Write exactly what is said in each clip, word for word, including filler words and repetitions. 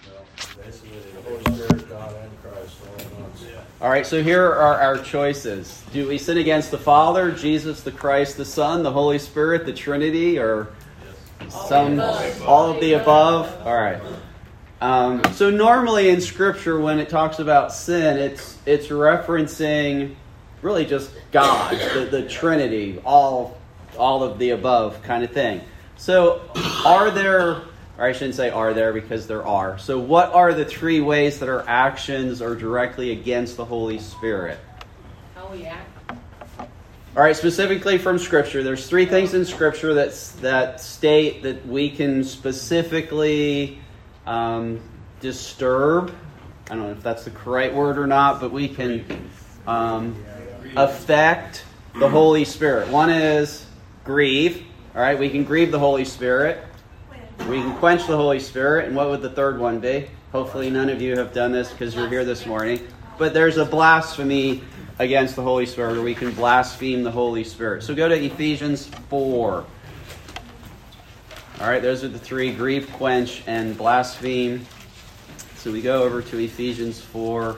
Basically, the Holy Spirit, God, and Christ all at once. Yeah. All right, so here are our choices. Do we sin against the Father, Jesus, the Christ, the Son, the Holy Spirit, the Trinity, or Yes. some all of the above? All right. Um, so normally in Scripture, when it talks about sin, it's it's referencing really just God, the, the Trinity, all all of the above kind of thing. So are there, or I shouldn't say are there because there are. So what are the three ways that our actions are directly against the Holy Spirit? How we act. All right, specifically from Scripture, there's three things in Scripture that, that state that we can specifically um, disturb. I don't know if that's the correct word or not, but we can um, affect the Holy Spirit. One is grieve. All right, we can grieve the Holy Spirit. We can quench the Holy Spirit. And what would the third one be? Hopefully none of you have done this because you're here this morning. But there's a blasphemy against the Holy Spirit, or we can blaspheme the Holy Spirit. So go to Ephesians four. All right, those are the three: grieve, quench, and blaspheme. So we go over to Ephesians four.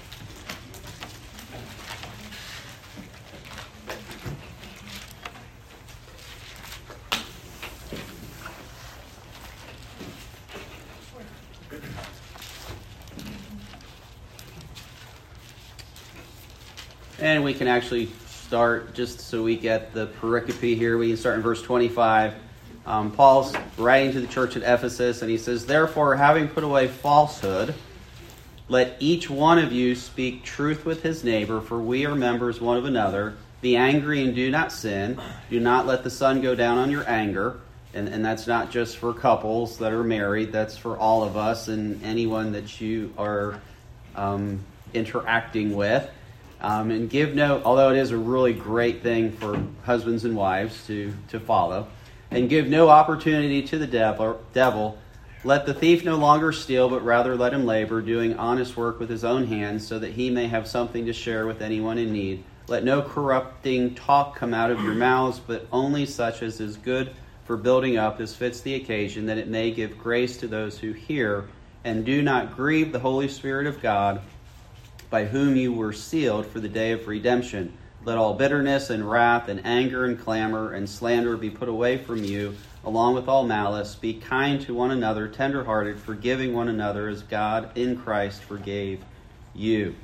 And we can actually start, just so we get the pericope here, we can start in verse twenty-five. Um, Paul's writing to the church at Ephesus, and he says, "Therefore, having put away falsehood, let each one of you speak truth with his neighbor, for we are members one of another. Be angry and do not sin. Do not let the sun go down on your anger." And, and that's not just for couples that are married. That's for all of us and anyone that you are um, interacting with. Um, and give no, although it is a really great thing for husbands and wives to, to follow, and give no opportunity to the devil, devil. Let the thief no longer steal, but rather let him labor, doing honest work with his own hands, so that he may have something to share with anyone in need. Let no corrupting talk come out of your mouths, but only such as is good for building up, as fits the occasion, that it may give grace to those who hear. And do not grieve the Holy Spirit of God, by whom you were sealed for the day of redemption. Let all bitterness and wrath and anger and clamor and slander be put away from you, along with all malice. Be kind to one another, tenderhearted, forgiving one another as God in Christ forgave you.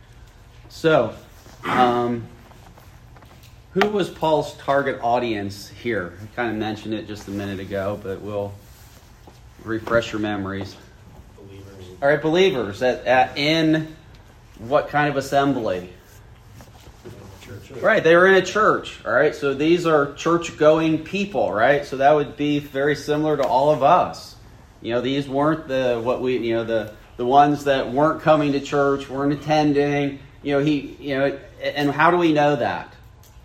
So, um, who was Paul's target audience here? I kind of mentioned it just a minute ago, but we'll refresh your memories. Believers. All right, believers at, at in what kind of assembly? Church. Right, they were in a church. All right, so these are church-going people, right? So that would be very similar to all of us. You know, these weren't the what we, you know, the the ones that weren't coming to church, weren't attending. You know, he, you know, and how do we know that?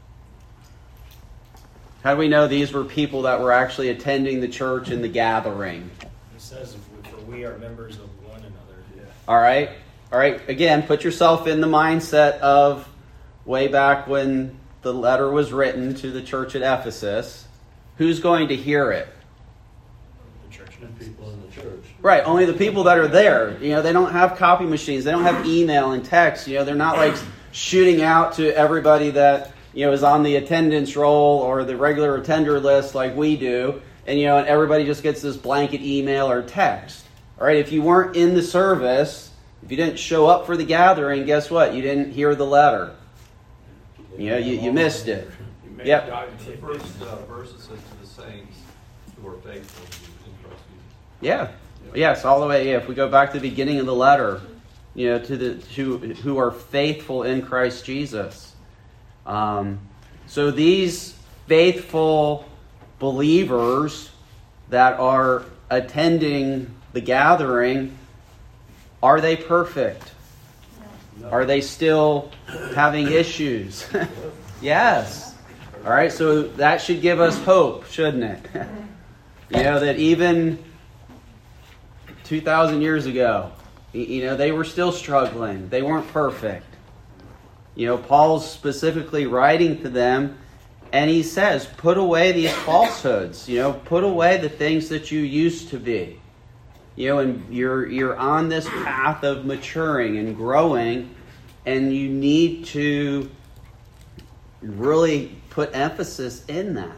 How do we know these were people that were actually attending the church and the gathering? He says, "For we are members of one another." Yeah. All right. All right, again, put yourself in the mindset of way back when the letter was written to the church at Ephesus. Who's going to hear it? The church and people in the church. Right, only the people that are there. You know, they don't have copy machines. They don't have email and text. You know, they're not like shooting out to everybody that, you know, is on the attendance roll or the regular attender list like we do. And, you know, and everybody just gets this blanket email or text. All right, if you weren't in the service, if you didn't show up for the gathering, guess what? You didn't hear the letter. You know, you, you missed it. Yep. The first uh, verse says to the saints who are faithful in Christ Jesus. Yeah. Yes, all the way. Yeah, if we go back to the beginning of the letter, you know, to the who who are faithful in Christ Jesus. Um, so these faithful believers that are attending the gathering, are they perfect? No. Are they still having issues? Yes. All right, so that should give us hope, shouldn't it? You know, that even two thousand years ago, you know, they were still struggling. They weren't perfect. You know, Paul's specifically writing to them, and he says, put away these falsehoods. You know, put away the things that you used to be. You know, and you're you're on this path of maturing and growing, and you need to really put emphasis in that.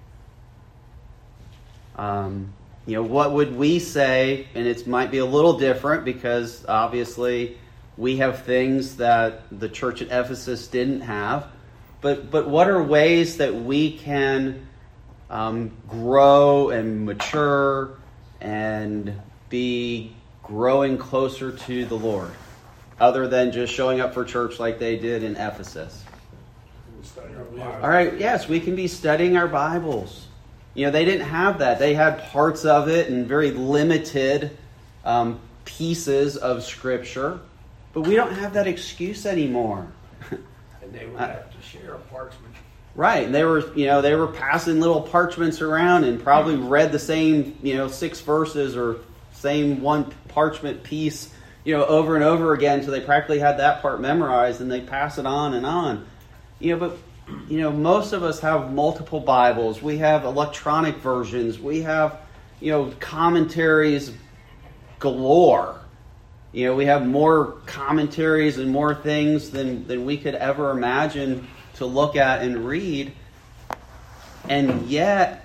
Um, you know, what would we say? And it might be a little different because obviously we have things that the church at Ephesus didn't have. But but what are ways that we can um, grow and mature and be growing closer to the Lord, other than just showing up for church like they did in Ephesus? All right, yes, we can be studying our Bibles. You know, they didn't have that. They had parts of it and very limited um, pieces of Scripture. But we don't have that excuse anymore. And they would have to share a parchment. Right. And they were, you know, they were passing little parchments around and probably read the same, you know, six verses or same one parchment piece, you know, over and over again until they practically had that part memorized, and they pass it on and on. You know, but, you know, most of us have multiple Bibles. We have electronic versions. We have, you know, commentaries galore. You know, we have more commentaries and more things than, than we could ever imagine to look at and read. And yet,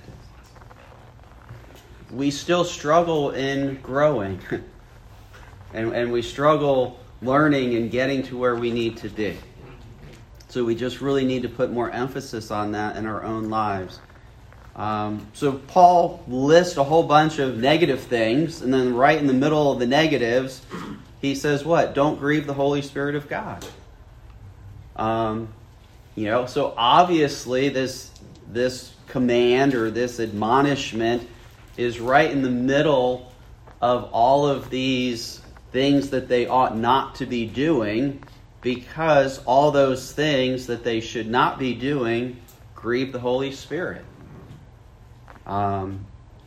we still struggle in growing. and, and we struggle learning and getting to where we need to be. So we just really need to put more emphasis on that in our own lives. Um, so Paul lists a whole bunch of negative things, and then right in the middle of the negatives, he says what? Don't grieve the Holy Spirit of God. Um, you know, so obviously this this command or this admonishment is right in the middle of all of these things that they ought not to be doing, because all those things that they should not be doing grieve the Holy Spirit. Um,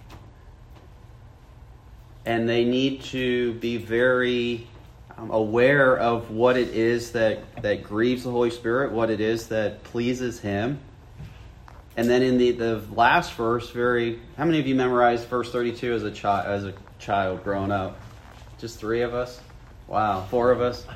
and they need to be very um, aware of what it is that, that grieves the Holy Spirit, what it is that pleases Him. And then in the, the last verse, very how many of you memorized verse thirty-two as a child as a child growing up? Just three of us? Wow, four of us.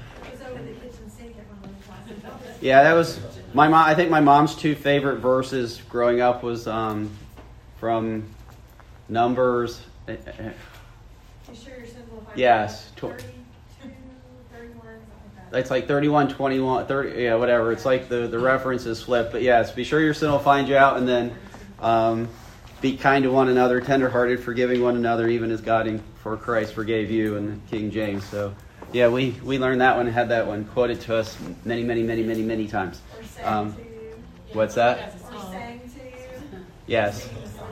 Yeah, that was my mom. I think my mom's two favorite verses growing up was um, from Numbers. You sure your sins will find Yes. you? thirty-two, thirty-one, something like that. It's like thirty-one, twenty-one, thirty, yeah, whatever. It's like the, the reference is flipped. But yes, be sure your sin will find you out, and then um, be kind to one another, tenderhearted, forgiving one another, even as God in, for Christ forgave you, in King James. So, yeah, we, we learned that one and had that one quoted to us many, many, many, many, many times. Or sang Um, to you. what's that? Or sang to you. Yes.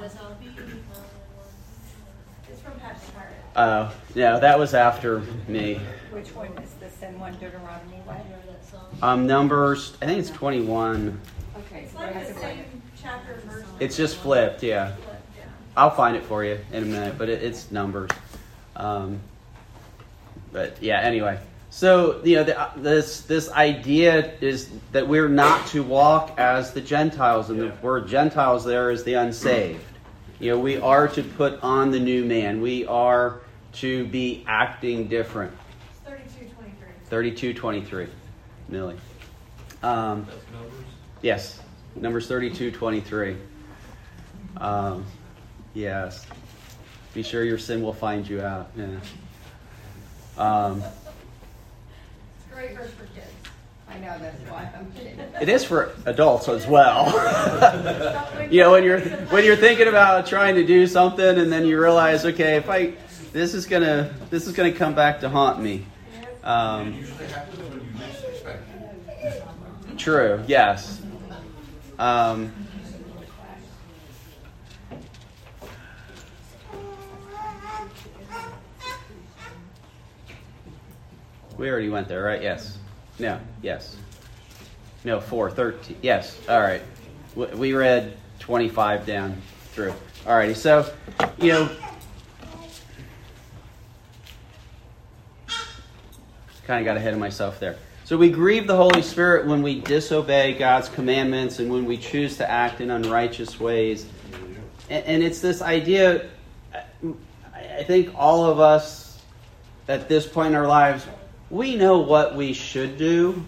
It's from Patrick Hart. Uh, yeah, that was after me. Which one is the same one, Deuteronomy what? Um, Numbers, I think it's twenty-one. Okay. It's like the same chapter and verse. It's just flipped, yeah. Flipped, yeah. I'll find it for you in a minute, but it, it's Numbers. Um, but yeah, anyway. So, you know, the, this this idea is that we're not to walk as the Gentiles, and the word Gentiles there is the unsaved. You know, we are to put on the new man. We are to be acting different. It's thirty-two twenty-three. thirty-two twenty-three, Millie. Um, That's Numbers. yes, Numbers thirty-two twenty-three. Um, yes. Be sure your sin will find you out. Yeah. Um, It's a great verse for kids. I know, that's why I'm kidding. it is for adults as well. You know, when you're when you're thinking about trying to do something, and then you realize, okay, if I this is gonna this is gonna come back to haunt me. Um, Usually happens when you least expect it. true. Yes. Um, we already went there, right? Yes. No. Yes. No. Four. Thirteen. Yes. All right. We, we read twenty-five down through. All righty. So, you know, kind of got ahead of myself there. So we grieve the Holy Spirit when we disobey God's commandments and when we choose to act in unrighteous ways. And, and it's this idea, I think all of us at this point in our lives, we know what we should do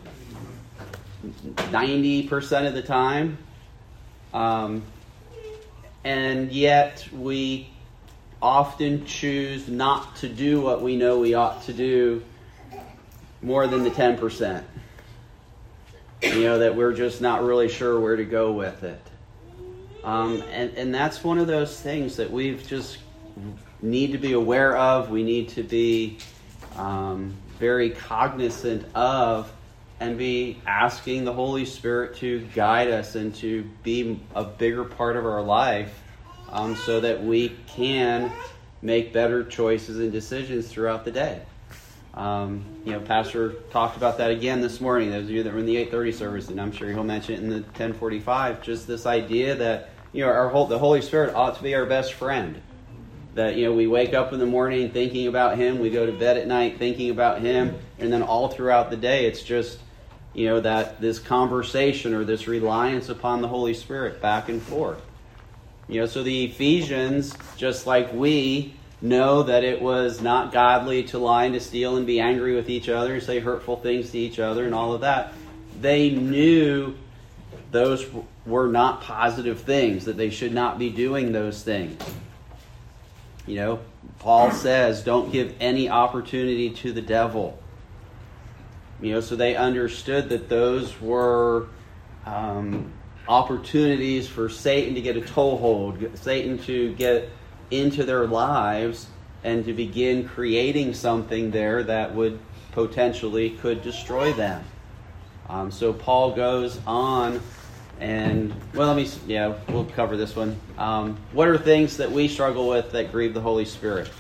ninety percent of the time. Um, and yet we often choose not to do what we know we ought to do more than the ten percent. You know, that we're just not really sure where to go with it. Um, and, and that's one of those things that we've just need to be aware of. We need to be um, very cognizant of and be asking the Holy Spirit to guide us and to be a bigger part of our life um, so that we can make better choices and decisions throughout the day. Um, you know, Pastor talked about that again this morning. Those of you that were in the eight thirty service, and I'm sure he'll mention it in the ten forty-five, just this idea that, you know, our whole, the Holy Spirit ought to be our best friend. That, you know, we wake up in the morning thinking about Him, we go to bed at night thinking about Him, and then all throughout the day it's just, you know, that this conversation or this reliance upon the Holy Spirit back and forth. You know, so the Ephesians, just like we, know that it was not godly to lie and to steal and be angry with each other and say hurtful things to each other and all of that. They knew those were not positive things, that they should not be doing those things. You know, Paul says, don't give any opportunity to the devil. You know, so they understood that those were um, opportunities for Satan to get a toehold, Satan to get into their lives and to begin creating something there that would potentially could destroy them. Um, so Paul goes on and, well, let me, yeah, we'll cover this one. Um, what are things that we struggle with that grieve the Holy Spirit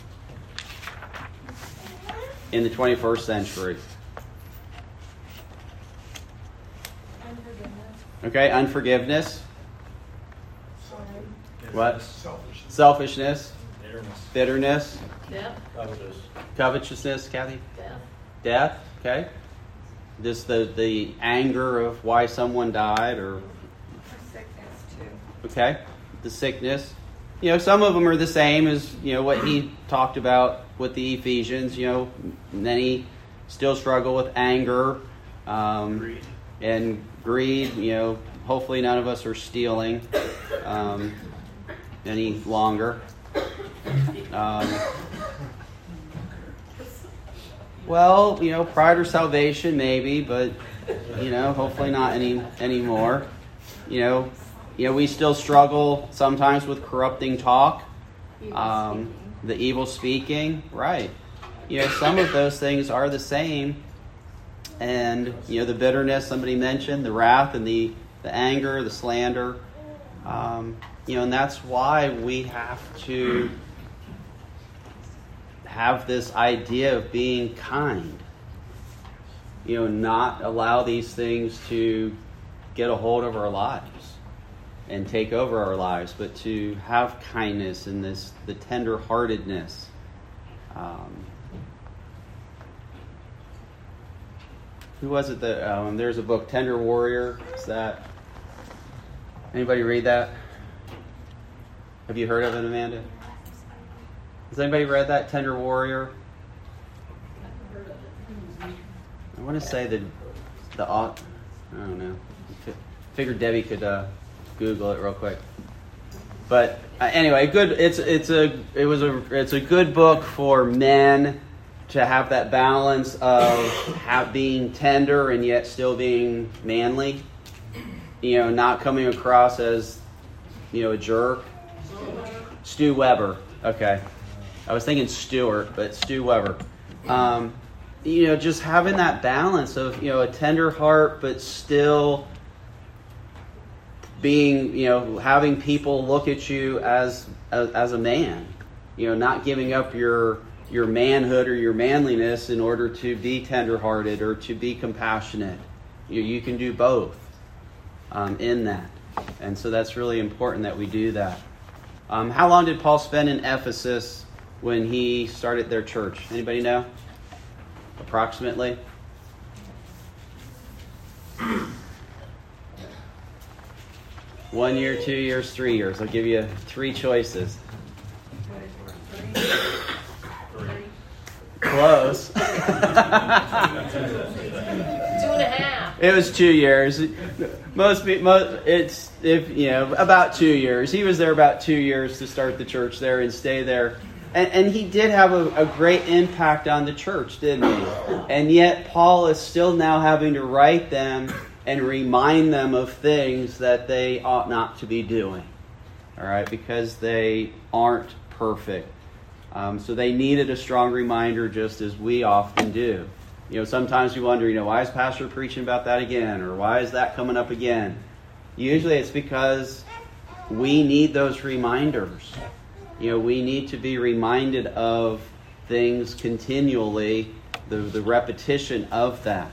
in the twenty-first century? Unforgiveness. Okay, unforgiveness. Sorry. What? Selfish. Selfishness. Bitterness. Bitterness. Death, Covetous. Covetousness, Kathy. death, Death, okay. Just the, the anger of why someone died, or, Sickness too. okay, the sickness. You know, some of them are the same as, you know, what he talked about with the Ephesians. You know, many still struggle with anger um, Greed. and greed. You know, hopefully none of us are stealing um, any longer. Um, well, you know, pride or salvation maybe, but you know, hopefully not any anymore. You know, you know, we still struggle sometimes with corrupting talk, Evil um, speaking. the evil speaking, right? You know, some of those things are the same, and you know, the bitterness somebody mentioned, the wrath and the the anger, the slander. Um, you know, and that's why we have to have this idea of being kind. You know, not allow these things to get a hold of our lives and take over our lives, but to have kindness and this the tender-heartedness. Um, who was it that um, there's a book, Tender Warrior? Is that anybody read that? Have you heard of it, Amanda? Has anybody read that, Tender Warrior? I want to say the the au- I don't know. F- Figured Debbie could uh, Google it real quick. But uh, anyway, good. It's it's a it was a it's a good book for men to have that balance of have, being tender and yet still being manly. You know, not coming across as, you know, a jerk. Stu Weber. Okay. I was thinking Stewart, but Stu Weber. Um, you know, just having that balance of, you know, a tender heart, but still being, you know, having people look at you as as, as a man. You know, not giving up your your manhood or your manliness in order to be tenderhearted or to be compassionate. You, you can do both um, in that. And so that's really important that we do that. Um, how long did Paul spend in Ephesus when he started their church? Anybody know? Approximately? One year, two years, three years. I'll give you three choices. Close. Two and a half. It was two years. Most, pe- most, it's if you know about two years. He was there about two years to start the church there and stay there, and, and he did have a, a great impact on the church, didn't he? And yet Paul is still now having to write them and remind them of things that they ought not to be doing. All right, because they aren't perfect. Um, so they needed a strong reminder, just as we often do. You know, sometimes we wonder, you know, why is Pastor preaching about that again? Or why is that coming up again? Usually it's because we need those reminders. You know, we need to be reminded of things continually, the, the repetition of that.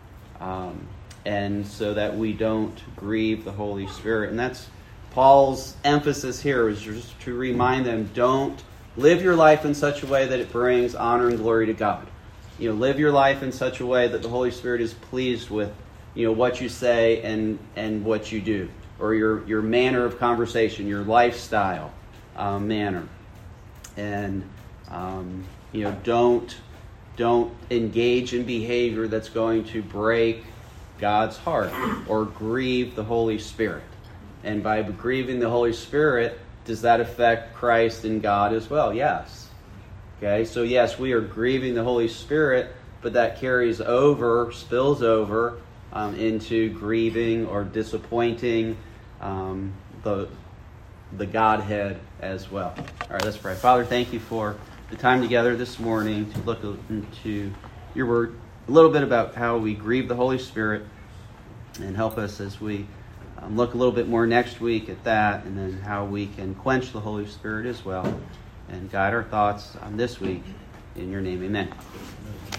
Um, and so that we don't grieve the Holy Spirit. And that's Paul's emphasis here, is just to remind them, don't live your life in such a way that it brings honor and glory to God. You know, live your life in such a way that the Holy Spirit is pleased with, you know, what you say and, and what you do, or your, your manner of conversation, your lifestyle um, manner. And, um, you know, don't, don't engage in behavior that's going to break God's heart or grieve the Holy Spirit. And by grieving the Holy Spirit, does that affect Christ and God as well? Yes. Okay, so yes, we are grieving the Holy Spirit, but that carries over, spills over um, into grieving or disappointing um, the the Godhead as well. All right, let's pray. Father, thank you for the time together this morning to look into your word, a little bit about how we grieve the Holy Spirit, and help us as we um, look a little bit more next week at that, and then how we can quench the Holy Spirit as well, and guide our thoughts on this week. In your name, amen.